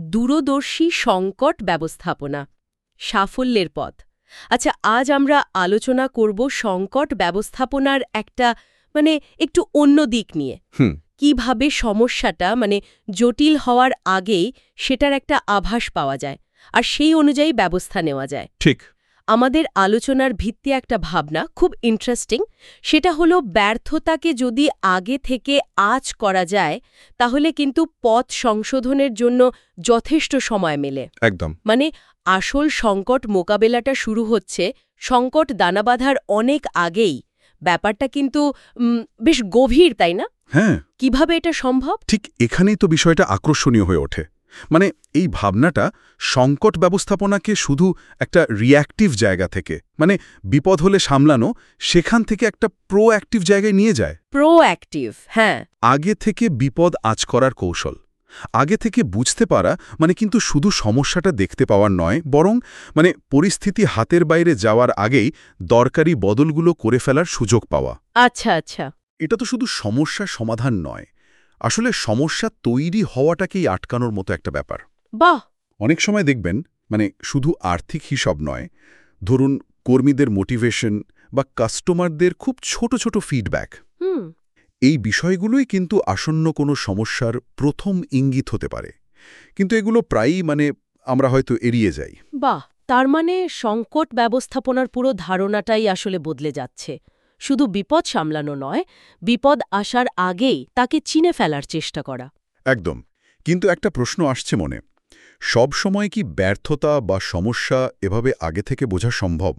দূরদর্শী সংকট ব্যবস্থাপনা সাফল্যের পথ। আচ্ছা, আজ আমরা আলোচনা করব সংকট ব্যবস্থাপনার একটা একটু অন্য দিক নিয়ে। কিভাবে সমস্যাটা জটিল হওয়ার আগেই সেটার একটা আভাস পাওয়া যায় আর সেই অনুযায়ী ব্যবস্থা নেওয়া যায়। ঠিক। আমাদের আলোচনার ভিত্তি একটা ভাবনা খুব ইন্টারেস্টিং। সেটা হলো ব্যর্থতাকে যদি আগে থেকে আঁচ করা যায় তাহলে কিন্তু পথ সংশোধনের জন্য যথেষ্ট সময় মেলে। একদম। আসল সংকট মোকাবেলাটা শুরু হচ্ছে সংকট দানা বাঁধার অনেক আগেই। ব্যাপারটা কিন্তু বেশ গভীর, তাই না? হ্যাঁ। কিভাবে এটা সম্ভব? ঠিক এখানেই তো বিষয়টা আকর্ষণীয় হয়ে ওঠে। এই ভাবনাটা সংকট ব্যবস্থাপনাকে শুধু একটা রিঅ্যাক্টিভ জায়গা থেকে বিপদ হলে সামলানো, সেখান থেকে একটা প্রোঅ্যাক্টিভ জায়গায় নিয়ে যায়। প্রোঅ্যাক্টিভ, হ্যাঁ। আগে থেকে বিপদ আঁচ করার কৌশল, আগে থেকে বুঝতে পারা কিন্তু শুধু সমস্যাটা দেখতে পাওয়ার নয়, বরং পরিস্থিতি হাতের বাইরে যাওয়ার আগেই দরকারি বদলগুলো করে ফেলার সুযোগ পাওয়া। আচ্ছা আচ্ছা। এটা তো শুধু সমস্যার সমাধান নয়, আসলে সমস্যা তৈরি হওয়াটাকেই আটকানোর মতো একটা ব্যাপার। বাহ! অনেক সময় দেখবেন শুধু আর্থিক হিসাব নয়, ধরুন কর্মীদের মোটিভেশন বা কাস্টমারদের খুব ছোট ছোট ফিডব্যাক, এই বিষয়গুলোই কিন্তু আসন্ন কোনো সমস্যার প্রথম ইঙ্গিত হতে পারে। কিন্তু এগুলো প্রায়ই আমরা হয়তো এড়িয়ে যাই। বাহ! তার সংকট ব্যবস্থাপনার পুরো ধারণাটাই আসলে বদলে যাচ্ছে। শুধু বিপদ সামলানো নয়, বিপদ আসার আগেই তাকে চিনে ফেলার চেষ্টা করা। একদম। কিন্তু একটা প্রশ্ন আসছে মনে, সব সময় কি ব্যর্থতা বা সমস্যা এভাবে আগে থেকে বোঝা সম্ভব?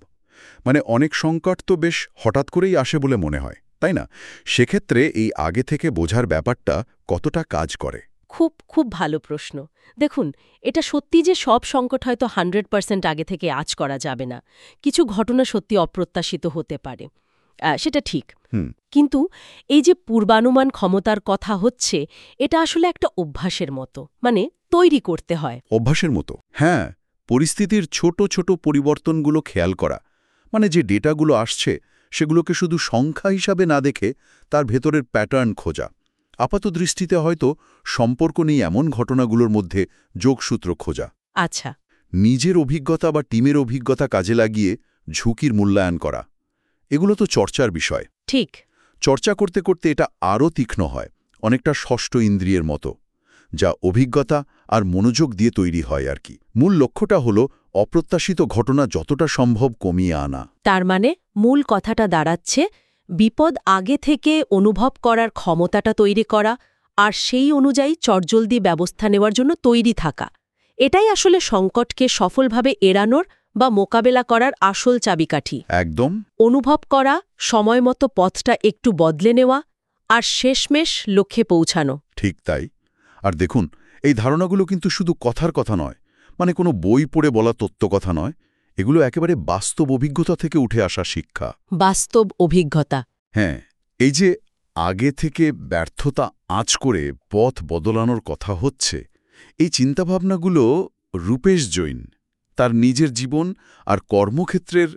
অনেক সংকট তো বেশ হঠাৎ করেই আসে বলে মনে হয়, তাই না? সেক্ষেত্রে এই আগে থেকে বোঝার ব্যাপারটা কতটা কাজ করে? খুব খুব ভালো প্রশ্ন। দেখুন, এটা সত্যি যে সব সংকট হয়তো 100% আগে থেকে আঁচ করা যাবে না। কিছু ঘটনা সত্যি অপ্রত্যাশিত হতে পারে, সেটা ঠিক। কিন্তু এই যে পূর্বানুমান ক্ষমতার কথা হচ্ছে, এটা আসলে একটা অভ্যাসের মতো, তৈরি করতে হয়। অভ্যাসের মতো? হ্যাঁ, পরিস্থিতির ছোট ছোট পরিবর্তনগুলো খেয়াল করা, যে ডেটাগুলো আসছে সেগুলোকে শুধু সংখ্যা হিসাবে না দেখে তার ভেতরের প্যাটার্ন খোঁজা। আপাতদৃষ্টিতে হয়তো সম্পর্ক নেই এমন ঘটনাগুলোর মধ্যে যোগসূত্র খোঁজা। আচ্ছা। নিজের অভিজ্ঞতা বা টিমের অভিজ্ঞতা কাজে লাগিয়ে ঝুঁকির মূল্যায়ন করা, এগুলো তো চর্চার বিষয়। ঠিক। চর্চা করতে করতে এটা আরও তীক্ষ্ণ হয়, অনেকটা ষষ্ঠ ইন্দ্রিয়ের মতো, যা অভিজ্ঞতা আর মনোযোগ দিয়ে তৈরি হয় আর কি। মূল লক্ষ্যটা হলো অপ্রত্যাশিত ঘটনা যতটা সম্ভব কমিয়ে আনা। তার মূল কথাটা দাঁড়াচ্ছে বিপদ আগে থেকে অনুভব করার ক্ষমতাটা তৈরি করা আর সেই অনুযায়ী চটজলদি ব্যবস্থা নেওয়ার জন্য তৈরি থাকা। এটাই আসলে সংকটকে সফলভাবে এড়ানোর বা মোকাবেলা করার আসল চাবিকাঠি। একদম। অনুভব করা, সময়মতো পথটা একটু বদলে নেওয়া আর শেষমেশ লক্ষ্যে পৌঁছানো। ঠিক তাই। আর দেখুন, এই ধারণাগুলো কিন্তু শুধু কথার কথা নয়, কোনো বই পড়ে বলা তত্ত্বকথা নয়, এগুলো একেবারে বাস্তব অভিজ্ঞতা থেকে উঠে আসা শিক্ষা। বাস্তব অভিজ্ঞতা। হ্যাঁ, এই যে আগে থেকে ব্যর্থতা আঁচ করে পথ বদলানোর কথা হচ্ছে, এই চিন্তাভাবনাগুলো রূপেশ জৈন তার নিজের জীবন আর কর্মক্ষেত্রের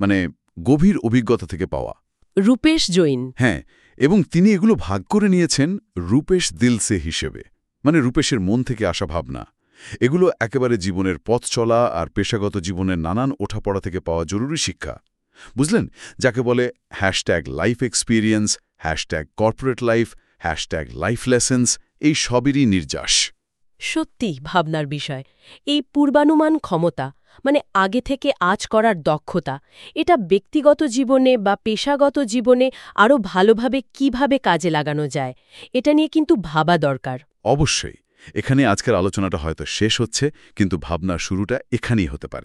গভীর অভিজ্ঞতা থেকে পাওয়া। রূপেশ জৈন? হ্যাঁ, এবং তিনি এগুলো ভাগ করে নিয়েছেন রূপেশ দিলসে হিসেবে, রূপেশের মন থেকে আসা ভাবনা। এগুলো একেবারে জীবনের পথ চলা আর পেশাগত জীবনের নানান ওঠাপড়া থেকে পাওয়া জরুরি শিক্ষা, বুঝলেন? যাকে বলে #life experience, #corporate life, #life lessons, এই সবেরই নির্যাস। সত্যি ভাবনার বিষয়। এই পূর্বানুমান ক্ষমতা আগে থেকে আঁচ করার দক্ষতা, এটা ব্যক্তিগত জীবনে বা পেশাগত জীবনে আরও ভালোভাবে কিভাবে কাজে লাগানো যায়, এটা নিয়ে কিন্তু ভাবা দরকার। অবশ্যই। এখানে আজকের আলোচনাটা হয়তো শেষ হচ্ছে, কিন্তু ভাবনার শুরুটা এখানেই হতে পারে।